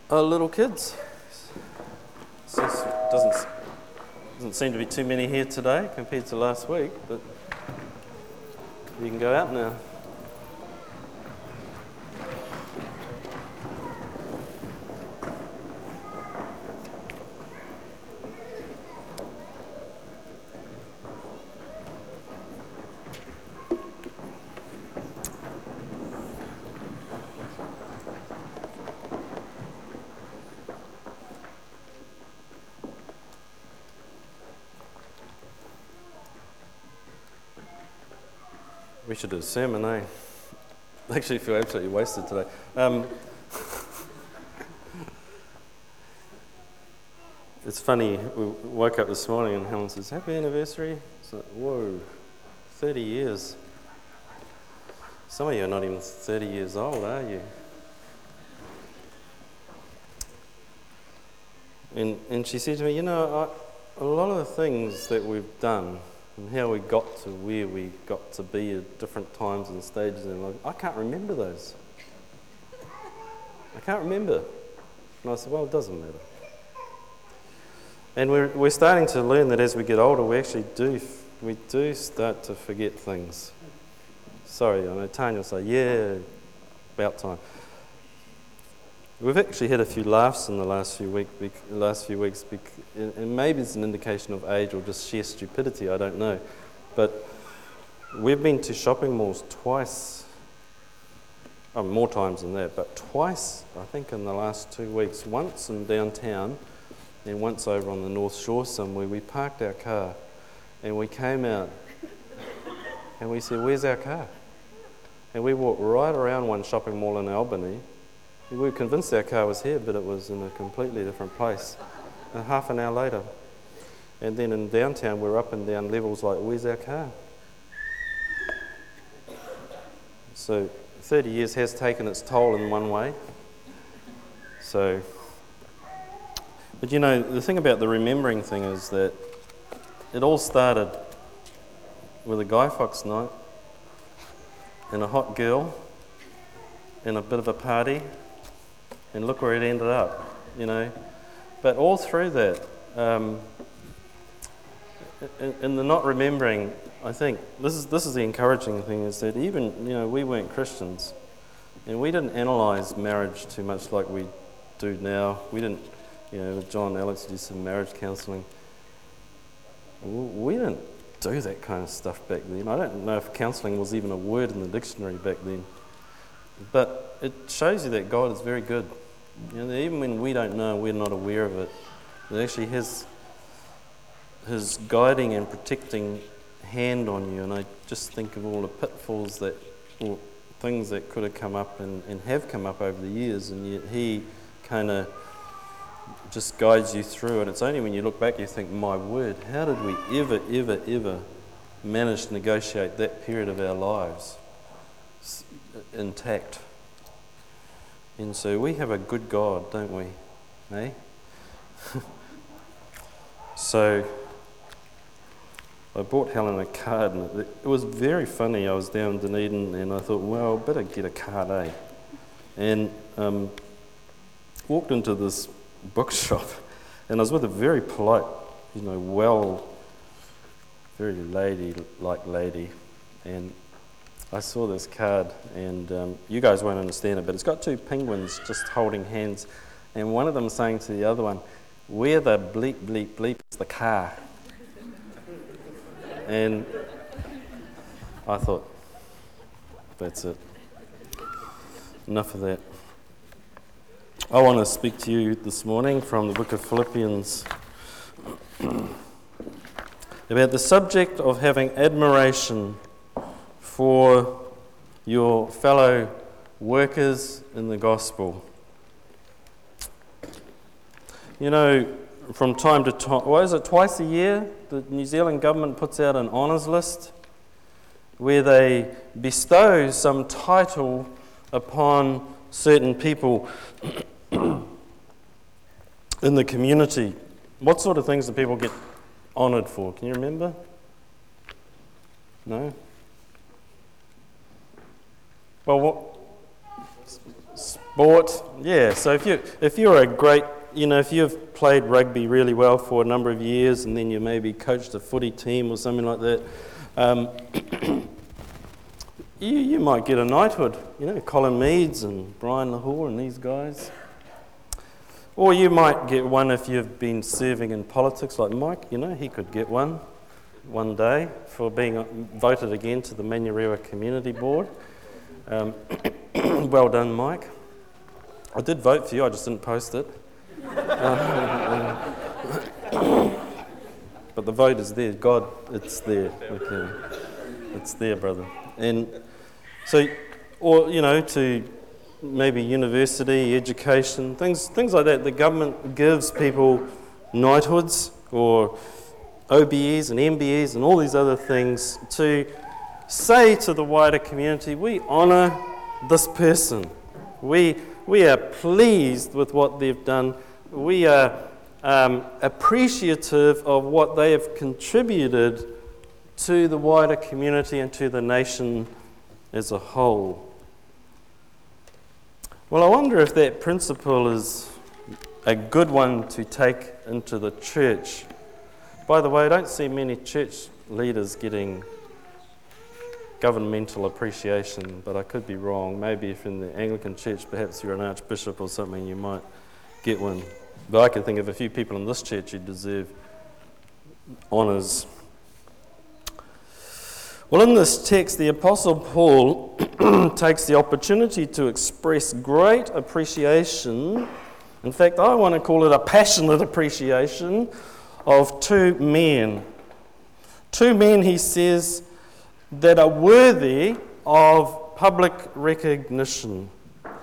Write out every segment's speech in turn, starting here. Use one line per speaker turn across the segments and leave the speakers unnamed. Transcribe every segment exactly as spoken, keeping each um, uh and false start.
Oh, little kids. Seems- Doesn't doesn't seem to be too many here today compared to last week, but you can go out now. We should do a sermon, eh? I actually feel absolutely wasted today. Um, it's funny, we woke up this morning and Helen says, happy anniversary. It's like, whoa, thirty years. Some of you are not even thirty years old, are you? And, and she said to me, you know, I, a lot of the things that we've done and how we got to where we got to be at different times and stages in life, I can't remember those. I can't remember. And I said, well, it doesn't matter. And we're we're starting to learn that as we get older, we actually do we do start to forget things. Sorry, I know Tanya will say, yeah, about time. We've actually had a few laughs in the last few week, last few weeks, and maybe it's an indication of age or just sheer stupidity. I don't know, but we've been to shopping malls twice, oh, more times than that, but twice I think in the last two weeks. Once in downtown, and once over on the North Shore somewhere. We parked our car, and we came out, and we said, "Where's our car?" And we walked right around one shopping mall in Albany. We were convinced our car was here, but it was in a completely different place. And half an hour later. And then in downtown, we're up and down levels like, where's our car? So thirty years has taken its toll in one way. So, but you know, the thing about the remembering thing is that it all started with a Guy Fawkes night and a hot girl and a bit of a party. And look where it ended up, you know. But all through that, um, in, in the not remembering, I think this is this is the encouraging thing, is that even, you know, we weren't Christians, and we didn't analyse marriage too much like we do now. We didn't, you know, with John Alex did some marriage counselling. We didn't do that kind of stuff back then. I don't know if counselling was even a word in the dictionary back then. But it shows you that God is very good. You know, even when we don't know, we're not aware of it, it actually has His guiding and protecting hand on you. And I just think of all the pitfalls that, or things that could have come up and, and have come up over the years, and yet He kind of just guides you through. And it's only when you look back you think, my word, how did we ever, ever, ever manage to negotiate that period of our lives intact? And so we have a good God, don't we? Eh? So I bought Helen a card, and it, it was very funny. I was down in Dunedin, and I thought, well, I better get a card, eh? And um, walked into this bookshop, and I was with a very polite, you know, well, very lady-like lady, and I saw this card, and um, you guys won't understand it, but it's got two penguins just holding hands, and one of them saying to the other one, where the bleep, bleep, bleep is the car? And I thought, that's it. Enough of that. I want to speak to you this morning from the book of Philippians about the subject of having admiration for your fellow workers in the gospel. You know, from time to time, what is it, twice a year, the New Zealand government puts out an honours list where they bestow some title upon certain people in the community. What sort of things do people get honoured for? Can you remember? No? Well, what, Bought, yeah. So if you if you're a great, you know, if you've played rugby really well for a number of years, and then you maybe coached a footy team or something like that, um, you you might get a knighthood. You know, Colin Meads and Brian Lahore and these guys. Or you might get one if you've been serving in politics, like Mike. You know, he could get one one day for being voted again to the Manurewa Community Board. Um, well done, Mike. I did vote for you, I just didn't post it. um, but the vote is there. God, it's there. Okay. It's there, brother. And so, or, you know, to maybe university, education, things things like that. The government gives people knighthoods or O B Es and M B Es and all these other things to say to the wider community, we honour this person. We we are pleased with what they've done. We are um, appreciative of what they have contributed to the wider community and to the nation as a whole. Well, I wonder if that principle is a good one to take into the church. By the way, I don't see many church leaders getting governmental appreciation, but I could be wrong. Maybe if in the Anglican Church, perhaps you're an archbishop or something, you might get one. But I can think of a few people in this church who deserve honours. Well, in this text, the Apostle Paul takes the opportunity to express great appreciation. In fact, I want to call it a passionate appreciation of two men. Two men, he says, that are worthy of public recognition.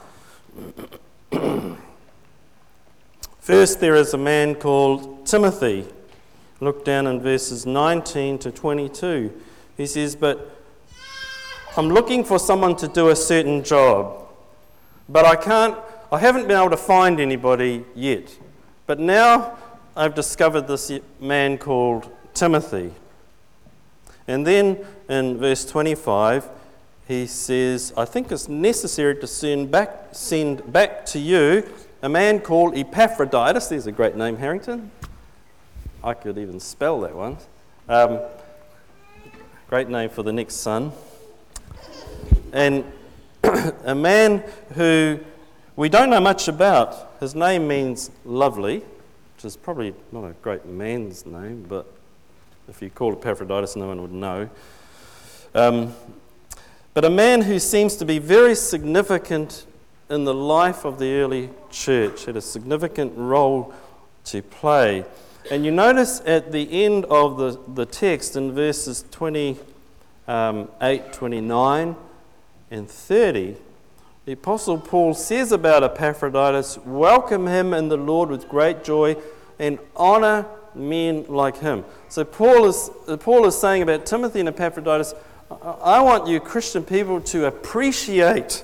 First, there is a man called Timothy. Look down in verses nineteen to twenty-two. He says, but I'm looking for someone to do a certain job, but I can't, I haven't been able to find anybody yet. But now I've discovered this man called Timothy. And then in verse twenty-five, he says, I think it's necessary to send back, send back to you a man called Epaphroditus. There's a great name, Harrington. I could even spell that one. Um, great name for the next son. And a man who we don't know much about. His name means lovely, which is probably not a great man's name, but if you called Epaphroditus, no one would know. Um, but a man who seems to be very significant in the life of the early church, had a significant role to play. And you notice at the end of the, the text in verses twenty-eight, twenty-nine and thirty, the Apostle Paul says about Epaphroditus, welcome him in the Lord with great joy and honour men like him. So Paul is Paul is saying about Timothy and Epaphroditus, I want you Christian people to appreciate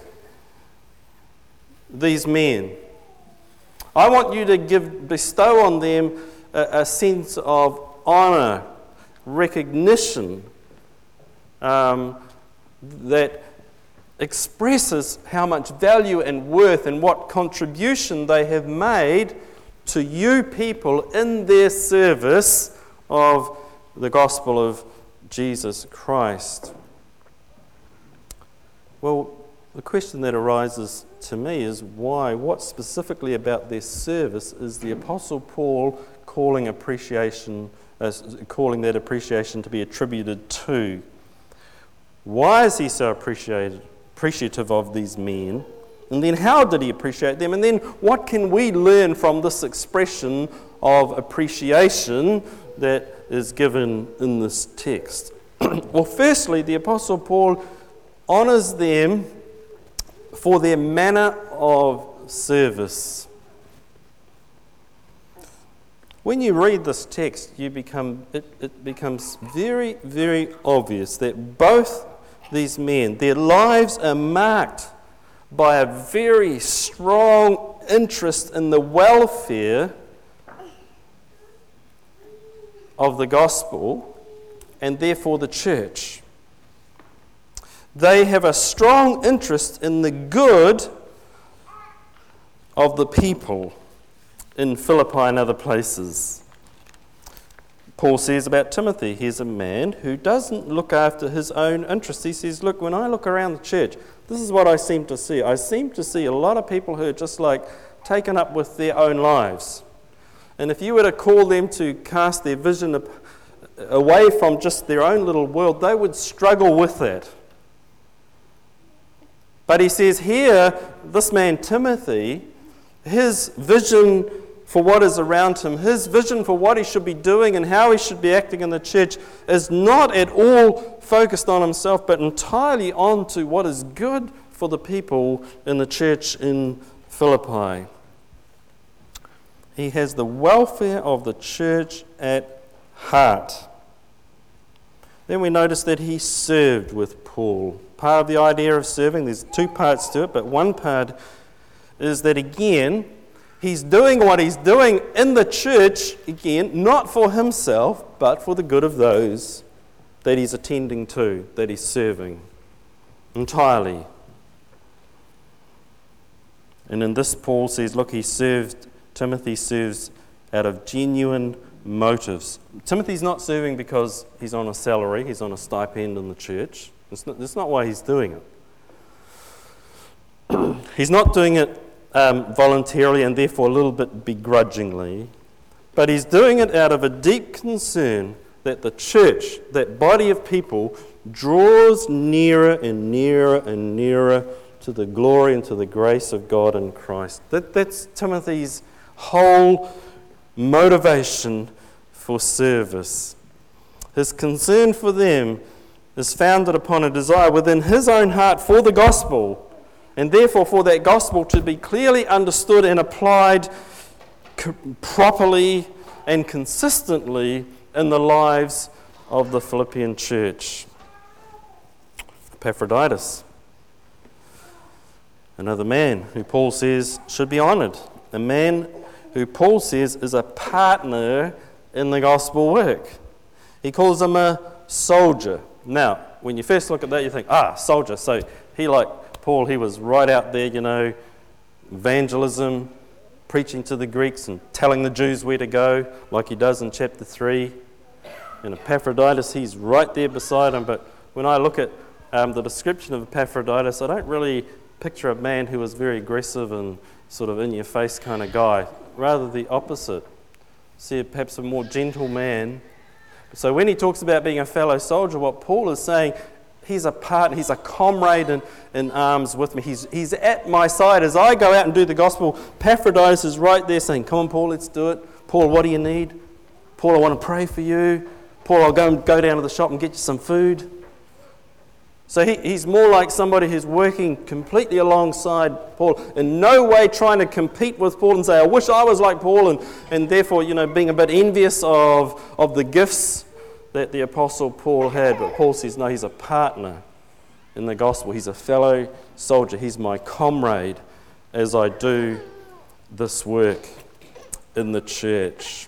these men. I want you to give bestow on them a, a sense of honour, recognition um, that expresses how much value and worth and what contribution they have made to you people in their service of the gospel of Jesus Christ. Well, the question that arises to me is why, what specifically about their service is the Apostle Paul calling appreciation, uh, calling that appreciation to be attributed to? Why is he so appreciated, appreciative of these men? And then how did he appreciate them? And then what can we learn from this expression of appreciation that is given in this text? Well, firstly, the Apostle Paul honours them for their manner of service. When you read this text, you become it, it becomes very, very obvious that both these men, their lives are marked by a very strong interest in the welfare of the gospel and therefore the church. They have a strong interest in the good of the people in Philippi and other places. Paul says about Timothy, he's a man who doesn't look after his own interests. He says, look, when I look around the church, this is what I seem to see. I seem to see a lot of people who are just like taken up with their own lives. And if you were to call them to cast their vision away from just their own little world, they would struggle with that. But he says here, this man Timothy, his vision for what is around him, his vision for what he should be doing and how he should be acting in the church is not at all focused on himself, but entirely on to what is good for the people in the church in Philippi. He has the welfare of the church at heart. Then we notice that he served with Paul. Part of the idea of serving, there's two parts to it, but one part is that again, he's doing what he's doing in the church, again, not for himself, but for the good of those that he's attending to, that he's serving entirely. And in this, Paul says, look, he served, Timothy serves out of genuine motives. Timothy's not serving because he's on a salary, he's on a stipend in the church. That's not, that's not why he's doing it. He's not doing it um, voluntarily and therefore a little bit begrudgingly, but he's doing it out of a deep concern that the church, that body of people, draws nearer and nearer and nearer to the glory and to the grace of God in Christ. That, that's Timothy's whole motivation for service. His concern for them is founded upon a desire within his own heart for the gospel, and therefore for that gospel to be clearly understood and applied co- properly and consistently in the lives of the Philippian church. Epaphroditus, another man who Paul says should be honoured, a man who Paul says is a partner in the gospel work. He calls him a soldier. Now, when you first look at that, you think, ah, soldier. So he, like Paul, he was right out there, you know, evangelism, preaching to the Greeks and telling the Jews where to go, like he does in chapter three. And Epaphroditus, he's right there beside him. But when I look at um, the description of Epaphroditus, I don't really picture a man who was very aggressive and sort of in-your-face kind of guy. Rather the opposite. See, perhaps a more gentle man. So when he talks about being a fellow soldier, what Paul is saying, he's a partner, he's a comrade in, in arms with me. He's, he's at my side as I go out and do the gospel. Epaphroditus is right there saying, come on, Paul, let's do it. Paul, what do you need? Paul, I want to pray for you. Paul, I'll go and go down to the shop and get you some food. So he, he's more like somebody who's working completely alongside Paul, in no way trying to compete with Paul and say, I wish I was like Paul, and, and therefore, you know, being a bit envious of, of the gifts that the Apostle Paul had. But Paul says, no, he's a partner in the gospel. He's a fellow soldier. He's my comrade as I do this work in the church.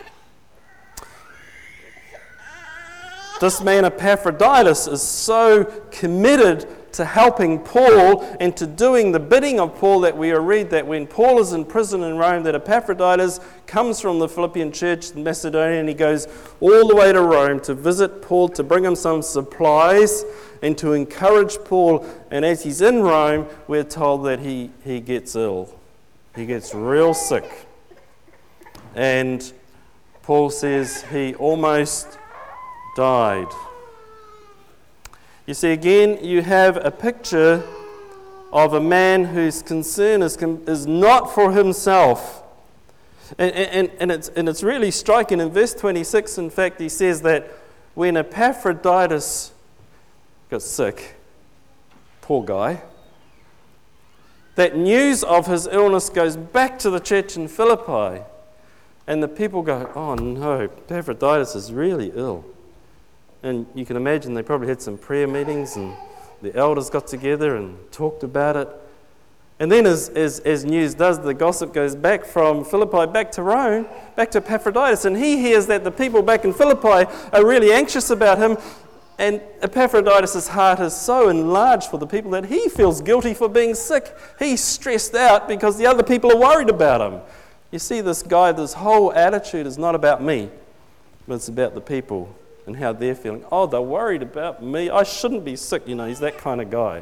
This man Epaphroditus is so committed to helping Paul and to doing the bidding of Paul that we read that when Paul is in prison in Rome, that Epaphroditus comes from the Philippian church in Macedonia and he goes all the way to Rome to visit Paul, to bring him some supplies and to encourage Paul. And as he's in Rome, we're told that he, he gets ill. He gets real sick. And Paul says he almost died. You see, again, you have a picture of a man whose concern is, is not for himself. And, and, and, it's, and it's really striking. In verse twenty-six, in fact, he says that when Epaphroditus got sick, poor guy, that news of his illness goes back to the church in Philippi. And the people go, oh no, Epaphroditus is really ill. And you can imagine they probably had some prayer meetings and the elders got together and talked about it. And then as, as, as news does, the gossip goes back from Philippi back to Rome, back to Epaphroditus. And he hears that the people back in Philippi are really anxious about him. And Epaphroditus' heart is so enlarged for the people that he feels guilty for being sick. He's stressed out because the other people are worried about him. You see, this guy, this whole attitude is not about me, but it's about the people and how they're feeling. Oh, they're worried about me. I shouldn't be sick. You know, he's that kind of guy.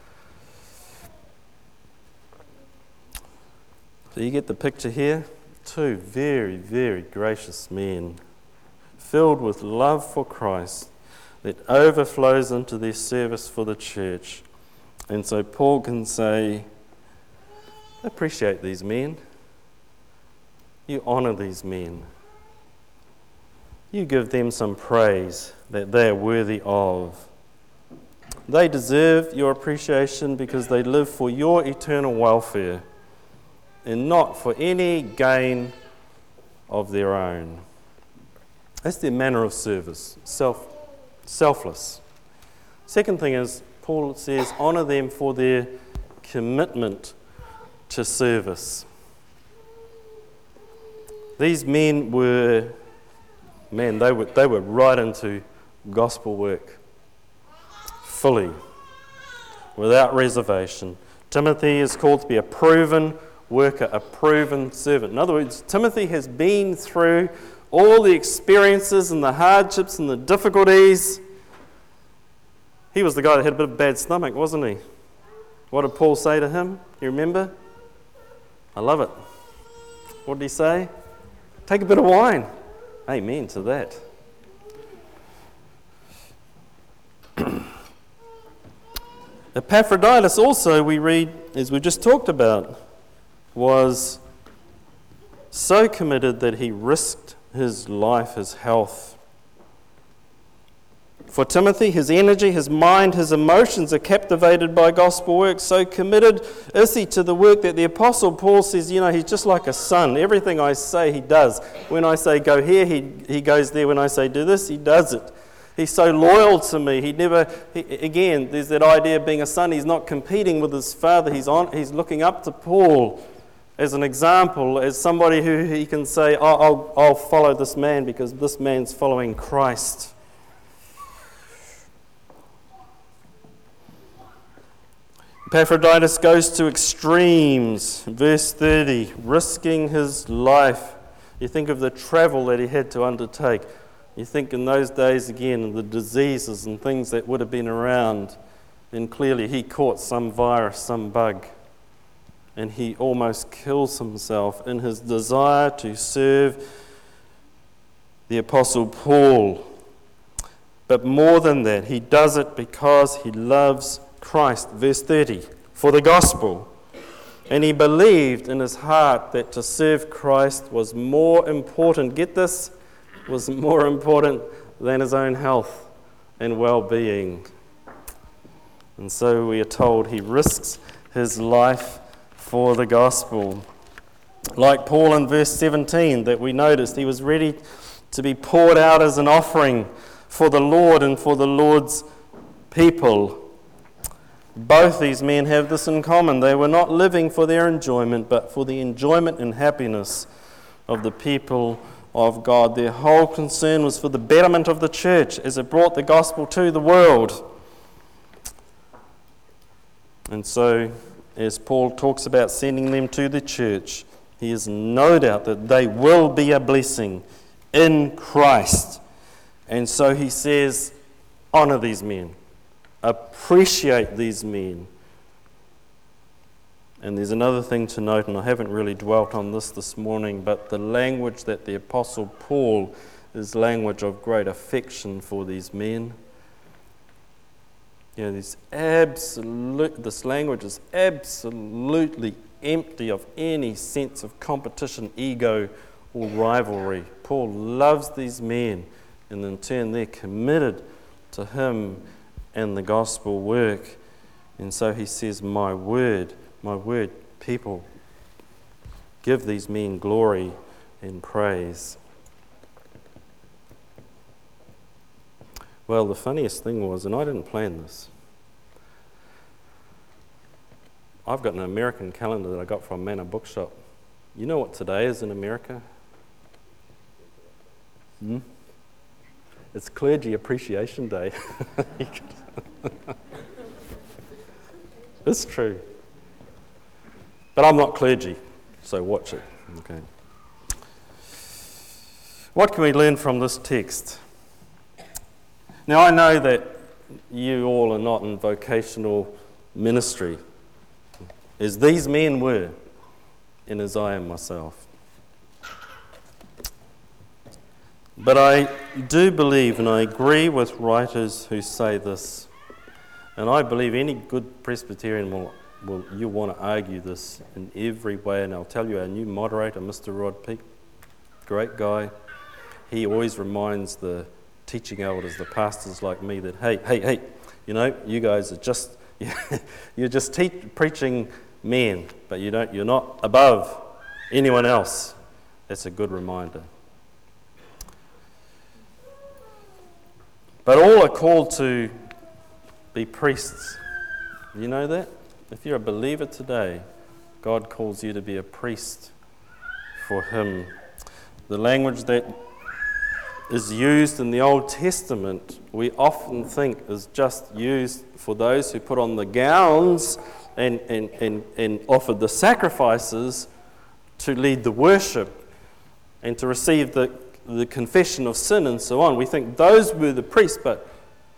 So you get the picture here? Two very, very gracious men, filled with love for Christ, that overflows into their service for the church. And so Paul can say, appreciate these men. You honour these men. You give them some praise that they are worthy of. They deserve your appreciation because they live for your eternal welfare and not for any gain of their own. That's their manner of service, self Selfless. Second thing is, Paul says, honour them for their commitment to service. These men were, man, they were, they were right into gospel work, fully, without reservation. Timothy is called to be a proven worker, a proven servant. In other words, Timothy has been through all the experiences and the hardships and the difficulties. He was the guy that had a bit of a bad stomach, wasn't he? What did Paul say to him? You remember? I love it. What did he say? Take a bit of wine. Amen to that. Epaphroditus also, we read, as we just talked about, was so committed that he risked his life, his health. For Timothy, his energy, his mind, his emotions are captivated by gospel work. So committed is he to the work that the Apostle Paul says, you know, he's just like a son. Everything I say, he does. When I say go here, he, he goes there. When I say do this, he does it. He's so loyal to me. He never, he, again, there's that idea of being a son. He's not competing with his father. He's on. He's looking up to Paul as an example, as somebody who he can say, oh, I'll, I'll follow this man because this man's following Christ. Epaphroditus goes to extremes. Verse thirty, risking his life. You think of the travel that he had to undertake. You think in those days again of the diseases and things that would have been around. And clearly he caught some virus, some bug. And he almost kills himself in his desire to serve the Apostle Paul. But more than that, he does it because he loves Christ. Verse thirty, for the gospel. And he believed in his heart that to serve Christ was more important, get this, was more important than his own health and well-being. And so we are told he risks his life for the gospel. Like Paul in verse seventeen that we noticed, he was ready to be poured out as an offering for the Lord and for the Lord's people. Both these men have this in common. They were not living for their enjoyment, but for the enjoyment and happiness of the people of God. Their whole concern was for the betterment of the church as it brought the gospel to the world. And so, as Paul talks about sending them to the church, he has no doubt that they will be a blessing in Christ. And so he says, honour these men. Appreciate these men. And there's another thing to note, and I haven't really dwelt on this this morning, but the language that the Apostle Paul is language of great affection for these men. You know, this absolute, this language is absolutely empty of any sense of competition, ego, or rivalry. Paul loves these men, and in turn they're committed to him and the gospel work. And so he says, my word, my word, people, give these men glory and praise. Well, the funniest thing was, and I didn't plan this, I've got an American calendar that I got from Manor Bookshop. You know what today is in America? Hmm? It's Clergy Appreciation Day. It's true. But I'm not clergy, so watch it. Okay. What can we learn from this text? Now, I know that you all are not in vocational ministry, as these men were, and as I am myself. But I do believe, and I agree with writers who say this, and I believe any good Presbyterian will, will you want to argue this in every way, and I'll tell you our new moderator, Mister Rod Peake, great guy, he always reminds the teaching elders, the pastors like me, that hey, hey, hey, you know, you guys are just, you're just te- preaching men, but you don't, you're not above anyone else. That's a good reminder. But all are called to be priests. You know that? If you're a believer today, God calls you to be a priest for Him. The language that is used in the Old Testament, we often think is just used for those who put on the gowns and, and, and, and offered the sacrifices to lead the worship and to receive the, the confession of sin and so on. We think those were the priests, but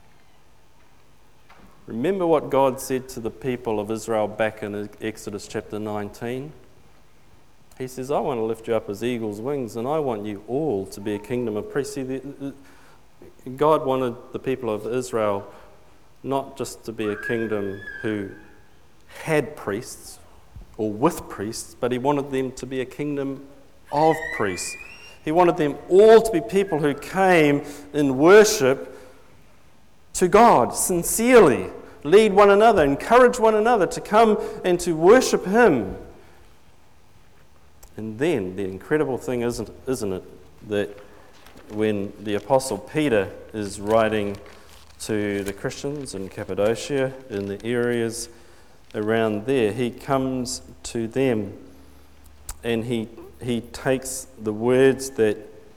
remember what God said to the people of Israel back in Exodus chapter nineteen? He says, I want to lift you up as eagle's wings, and I want you all to be a kingdom of priests. See, the, the, God wanted the people of Israel not just to be a kingdom who had priests or with priests, but He wanted them to be a kingdom of priests. He wanted them all to be people who came in worship to God sincerely, lead one another, encourage one another to come and to worship Him. And then the incredible thing, isn't, isn't it, that when the Apostle Peter is writing to the Christians in Cappadocia, in the areas around there, he comes to them and he he takes the words that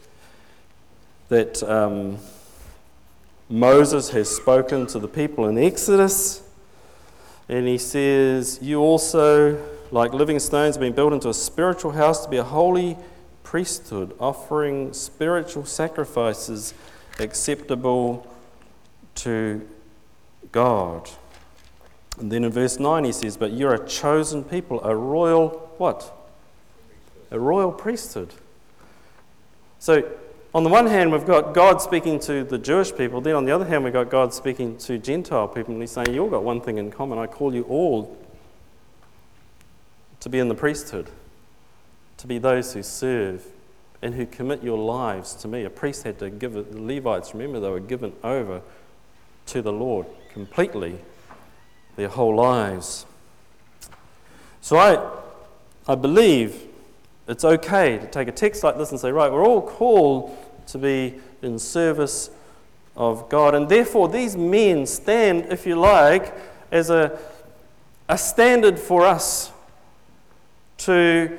that um, Moses has spoken to the people in Exodus, and he says, you also, like living stones, have been built into a spiritual house to be a holy priesthood, offering spiritual sacrifices acceptable to God. And then in verse nine he says, but you're a chosen people, a royal, what? A royal priesthood. So, on the one hand, we've got God speaking to the Jewish people. Then on the other hand, we've got God speaking to Gentile people. And He's saying, you've all got one thing in common. I call you all to be in the priesthood, to be those who serve and who commit your lives to me. A priest had to give it, the Levites, remember, they were given over to the Lord completely, their whole lives. So I, I believe it's okay to take a text like this and say, right, we're all called to be in service of God. And therefore, these men stand, if you like, as a, a standard for us to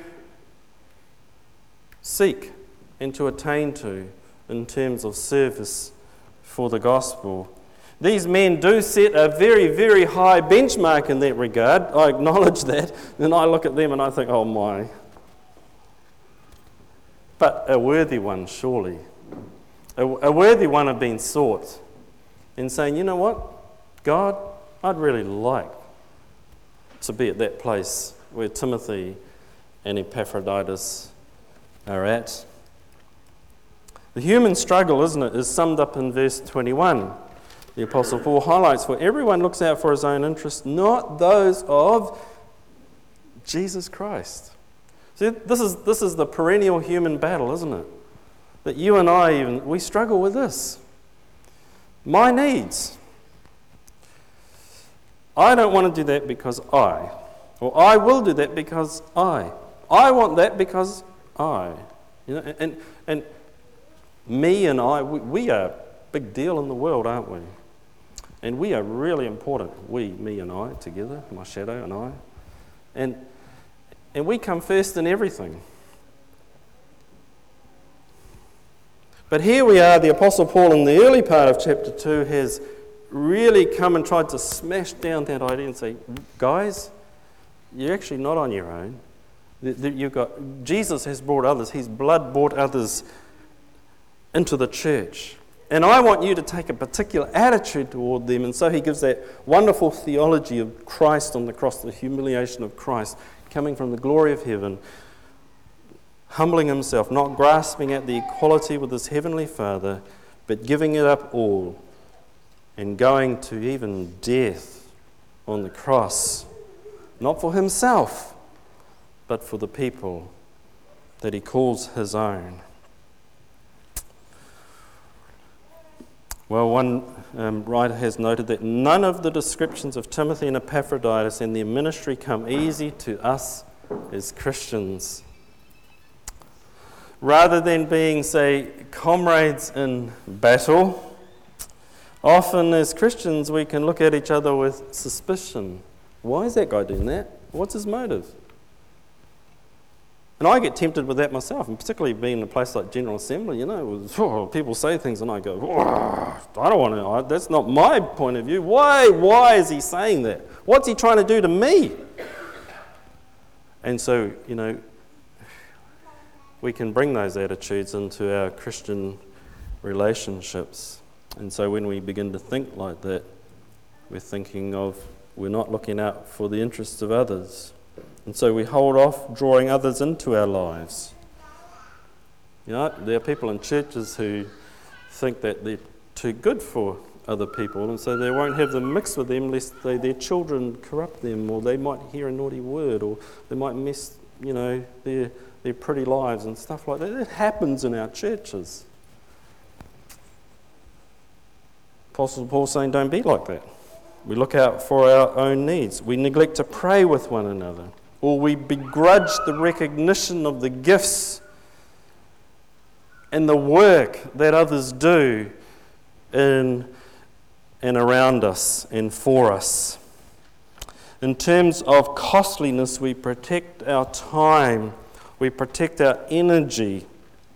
seek and to attain to in terms of service for the gospel. These men do set a very, very high benchmark in that regard. I acknowledge that. Then I look at them and I think, oh my. But a worthy one, surely. A, a worthy one of being sought. And saying, you know what, God, I'd really like to be at that place where Timothy and Epaphroditus are at. The human struggle, isn't it, is summed up in verse twenty-one. The Apostle Paul highlights, for everyone looks out for his own interests, not those of Jesus Christ. See, this is this is the perennial human battle, isn't it? That you and I, even we struggle with this. My needs. I don't want to do that because I. Or I will do that because I. I want that because I. You know, and and me and I, we, we are a big deal in the world, aren't we? And we are really important. We, me and I, together, my shadow and I. And and we come first in everything. But here we are, the Apostle Paul in the early part of chapter two has really come and tried to smash down that idea and say, guys, you're actually not on your own. You've got, Jesus has brought others, his blood brought others into the church. And I want you to take a particular attitude toward them. And so he gives that wonderful theology of Christ on the cross, the humiliation of Christ, coming from the glory of heaven, humbling himself, not grasping at the equality with his heavenly Father, but giving it up all and going to even death on the cross, not for himself, but for the people that he calls his own. Well, one um, writer has noted that none of the descriptions of Timothy and Epaphroditus and their ministry come easy to us as Christians. Rather than being, say, comrades in battle, often as Christians we can look at each other with suspicion. Why is that guy doing that? What's his motive? And I get tempted with that myself, and particularly being in a place like General Assembly, you know, with, oh, people say things and I go, oh, I don't want to, I, that's not my point of view. Why, why is he saying that? What's he trying to do to me? And so, you know, we can bring those attitudes into our Christian relationships. And so when we begin to think like that, we're thinking of, we're not looking out for the interests of others. And so we hold off drawing others into our lives. You know, there are people in churches who think that they're too good for other people, and so they won't have them mix with them lest they, their children corrupt them, or they might hear a naughty word, or they might mess, you know, their, their pretty lives and stuff like that. It happens in our churches. Apostle Paul saying, don't be like that. We look out for our own needs. We neglect to pray with one another. Or we begrudge the recognition of the gifts and the work that others do in and around us and for us. In terms of costliness, we protect our time, we protect our energy,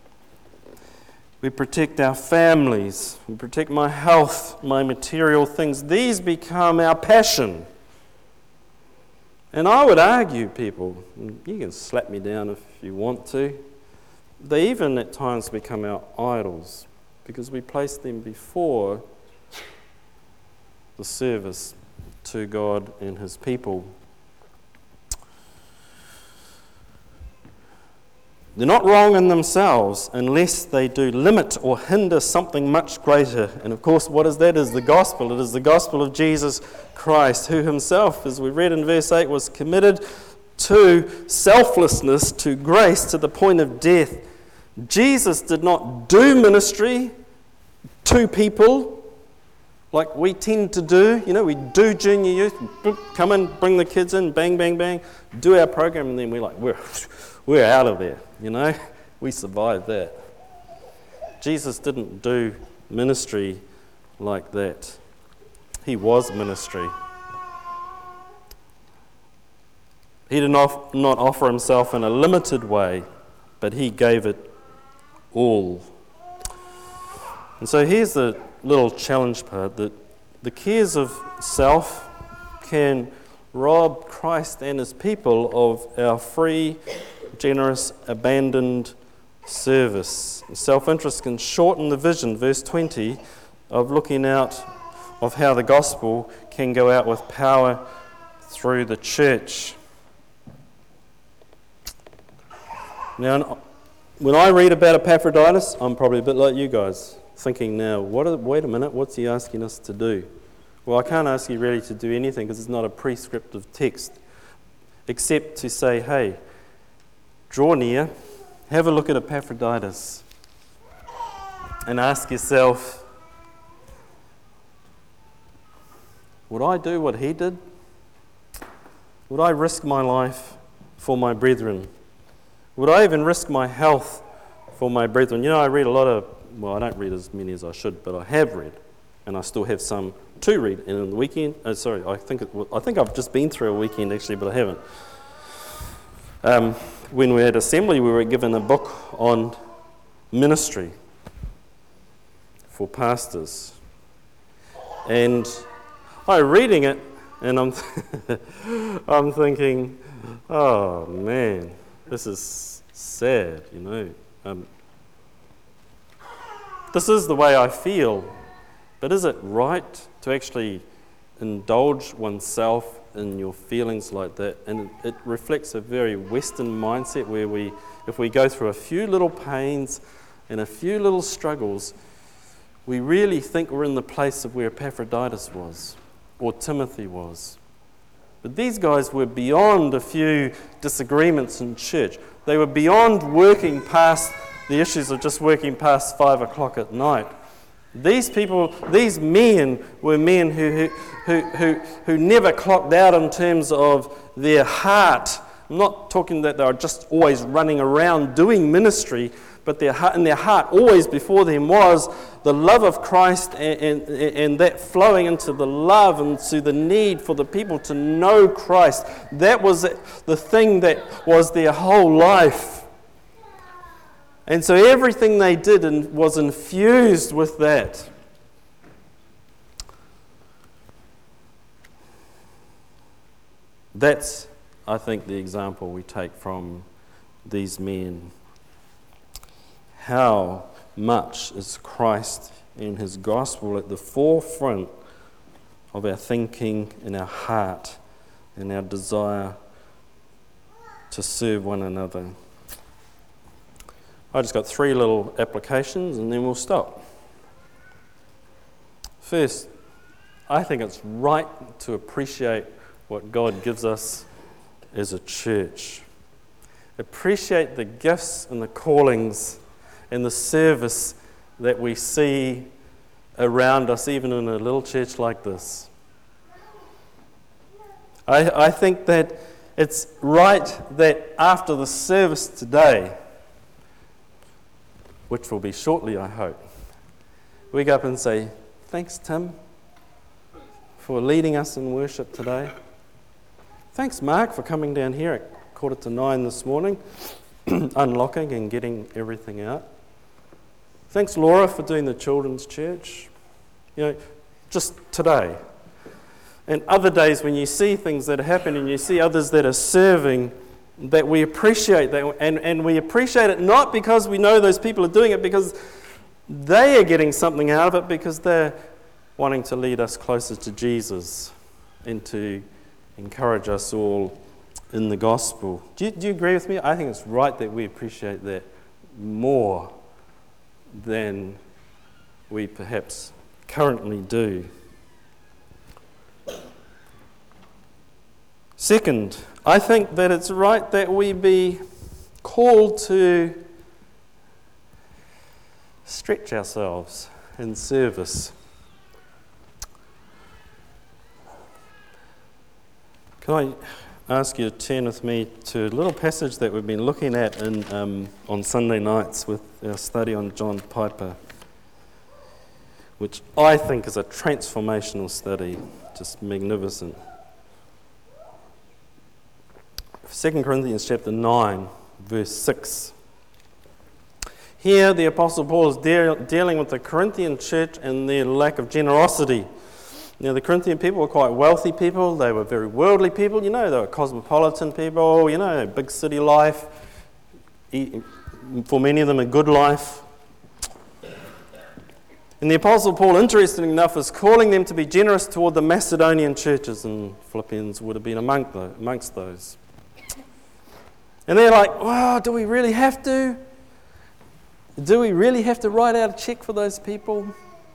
we protect our families, we protect my health, my material things. These become our passion. And I would argue, people, you can slap me down if you want to, they even at times become our idols because we place them before the service to God and his people. They're not wrong in themselves unless they do limit or hinder something much greater. And of course, what is that? Is the gospel. It is the gospel of Jesus Christ, who himself, as we read in verse eight, was committed to selflessness, to grace, to the point of death. Jesus did not do ministry to people like we tend to do. You know, we do junior youth, come in, bring the kids in, bang, bang, bang, do our program, and then we're like, we're, we're out of there. You know, we survived that. Jesus didn't do ministry like that. He was ministry. He did not, not offer himself in a limited way, but he gave it all. And so here's the little challenge part, that the cares of self can rob Christ and his people of our free, generous, abandoned service. Self-interest can shorten the vision, verse twenty, of looking out of how the gospel can go out with power through the church. Now, when I read about Epaphroditus, I'm probably a bit like you guys, thinking now, what are, wait a minute, what's he asking us to do? Well, I can't ask you really to do anything because it's not a prescriptive text, except to say, hey, draw near, have a look at Epaphroditus, and ask yourself, would I do what he did? Would I risk my life for my brethren? Would I even risk my health for my brethren? You know, I read a lot of, well, I don't read as many as I should, but I have read, and I still have some to read. And in the weekend, oh, sorry, I think it, I think I've just been through a weekend actually, but I haven't. Um, when we had assembly, we were given a book on ministry. for pastors. And I'm reading it, and I'm I'm thinking, oh man, this is sad, you know. Um, this is the way I feel, but is it right to actually indulge oneself in your feelings like that? And it, it reflects a very Western mindset where we, if we go through a few little pains and a few little struggles, we really think we're in the place of where Epaphroditus was, or Timothy was. But these guys were beyond a few disagreements in church. They were beyond working past the issues of just working past five o'clock at night. These people, these men were men who, who, who, who never clocked out in terms of their heart. I'm not talking that they were just always running around doing ministry, but their heart, in their heart always before them was the love of Christ, and, and, and that flowing into the love and to the need for the people to know Christ. That was the thing that was their whole life. And so everything they did was infused with that. That's, I think, the example we take from these men. How much is Christ and his gospel at the forefront of our thinking and our heart and our desire to serve one another? I just got three little applications and then we'll stop. First, I think it's right to appreciate what God gives us as a church. Appreciate the gifts and the callings and the service that we see around us, even in a little church like this. I, I think that it's right that after the service today, which will be shortly, I hope, we go up and say, thanks, Tim, for leading us in worship today. Thanks, Mark, for coming down here at quarter to nine this morning, unlocking and getting everything out. Thanks, Laura, for doing the children's church. You know, just today. And other days when you see things that happen and you see others that are serving, that we appreciate that. And, and we appreciate it not because we know those people are doing it, because they are getting something out of it, because they're wanting to lead us closer to Jesus and to encourage us all in the gospel. Do you, do you agree with me? I think it's right that we appreciate that more than we perhaps currently do. Second, I think that it's right that we be called to stretch ourselves in service. Can I ask you to turn with me to a little passage that we've been looking at in, um, on Sunday nights with our study on John Piper, which I think is a transformational study, just magnificent. Second Corinthians chapter nine, verse six. Here the Apostle Paul is de- dealing with the Corinthian church and their lack of generosity. Now, the Corinthian people were quite wealthy people. They were very worldly people. You know, they were cosmopolitan people, you know, big city life. For many of them, a good life. And the Apostle Paul, interestingly enough, is calling them to be generous toward the Macedonian churches, and Philippians would have been amongst those. And they're like, wow, do we really have to? Do we really have to write out a check for those people?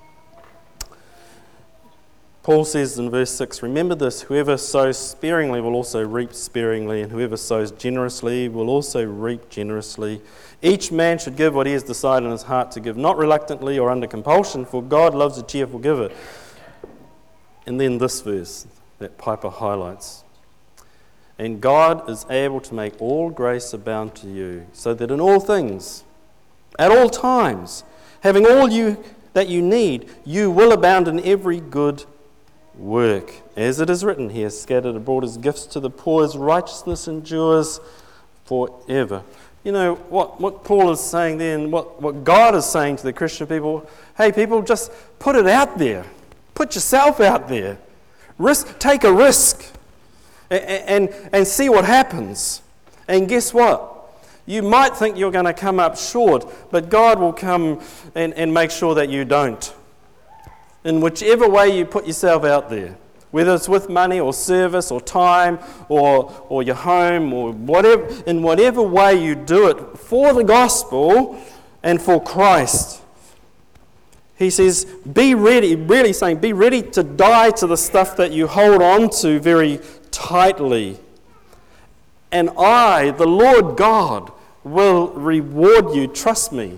Paul says in verse six, remember this, whoever sows sparingly will also reap sparingly, and whoever sows generously will also reap generously. Each man should give what he has decided in his heart to give, not reluctantly or under compulsion, for God loves a cheerful giver. And then this verse that Piper highlights. And God is able to make all grace abound to you, so that in all things, at all times, having all you that you need, you will abound in every good work. As it is written, he has scattered abroad his gifts to the poor, his righteousness endures forever. You know, what, what Paul is saying there and what, what God is saying to the Christian people, hey, people, just put it out there. Put yourself out there. Risk, take a risk and, and, and see what happens. And guess what? You might think you're going to come up short, but God will come and, and make sure that you don't. In whichever way you put yourself out there, whether it's with money or service or time or, or your home or whatever, in whatever way you do it for the gospel and for Christ. He says, be ready, really saying, be ready to die to the stuff that you hold on to very tightly. And I, the Lord God, will reward you. Trust me.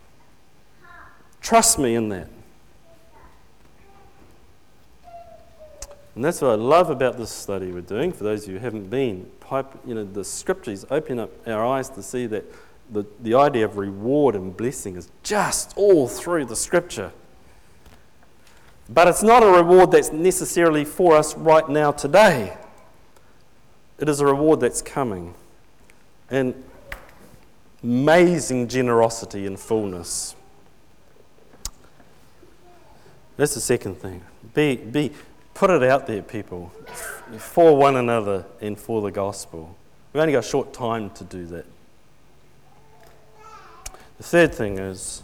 Trust me in that. And that's what I love about this study we're doing. For those of you who haven't been, pipe, you know, the scriptures open up our eyes to see that the, the idea of reward and blessing is just all through the scripture. But it's not a reward that's necessarily for us right now today. It is a reward that's coming. And amazing generosity and fullness. That's the second thing. Be, be, put it out there, people, for one another and for the gospel. We've only got a short time to do that. The third thing is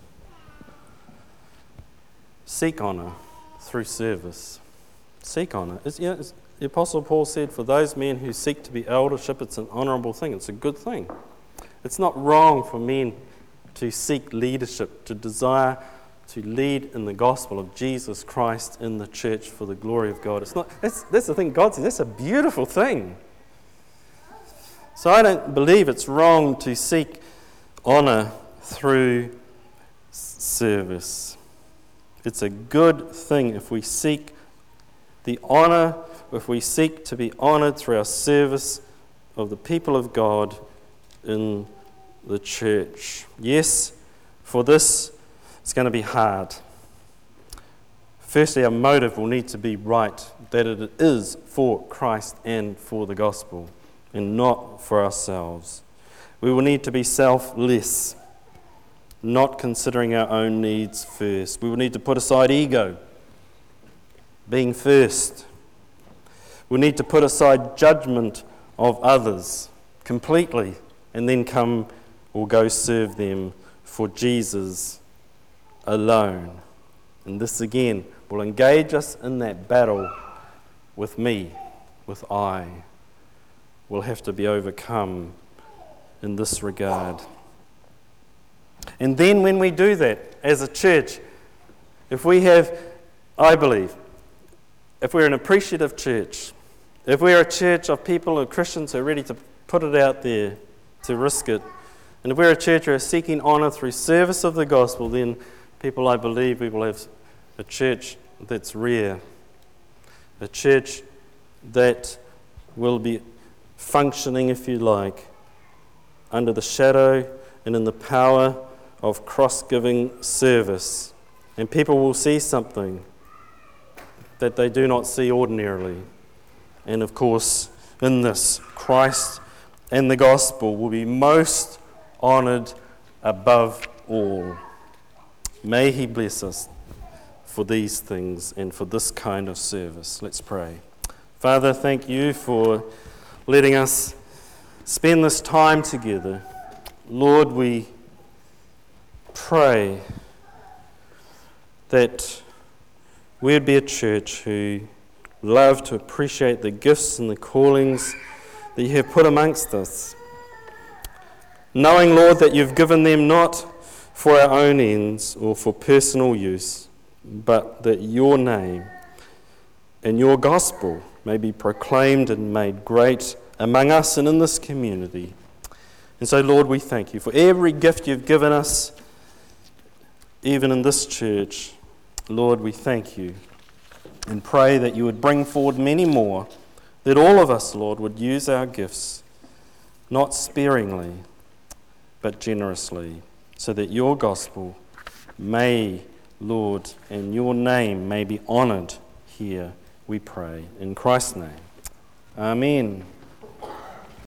seek honour through service. Seek honour. It's, you know, it's, the Apostle Paul said, for those men who seek to be eldership, it's an honourable thing. It's a good thing. It's not wrong for men to seek leadership, to desire to lead in the gospel of Jesus Christ in the church for the glory of God. It's not. That's, that's the thing God says. That's a beautiful thing. So I don't believe it's wrong to seek honour through service. It's a good thing if we seek the honour, if we seek to be honoured through our service of the people of God in the church. Yes, for this it's going to be hard. Firstly, our motive will need to be right, that it is for Christ and for the gospel, and not for ourselves. We will need to be selfless, not considering our own needs first. We will need to put aside ego, being first. We need to put aside judgment of others completely, and then come or go serve them for Jesus alone. And this again will engage us in that battle with me, with I. Will have to be overcome in this regard. And then when we do that as a church, if we have, I believe, if we're an appreciative church, if we're a church of people and Christians who are ready to put it out there, to risk it, and if we're a church who are seeking honour through service of the gospel, then people, I believe, we will have a church that's rare, a church that will be functioning, if you like, under the shadow and in the power of cross-giving service. And people will see something that they do not see ordinarily. And of course, in this, Christ and the gospel will be most honoured above all. May He bless us for these things and for this kind of service. Let's pray. Father, thank you for letting us spend this time together. Lord, we pray that we would be a church who love to appreciate the gifts and the callings that you have put amongst us. Knowing, Lord, that you've given them not for our own ends or for personal use, but that your name and your gospel may be proclaimed and made great among us and in this community. And so, Lord, we thank you for every gift you've given us, even in this church. Lord, we thank you and pray that you would bring forward many more, that all of us, Lord, would use our gifts, not sparingly, but generously, so that your gospel may, Lord, and your name may be honoured here, we pray. In Christ's name, amen.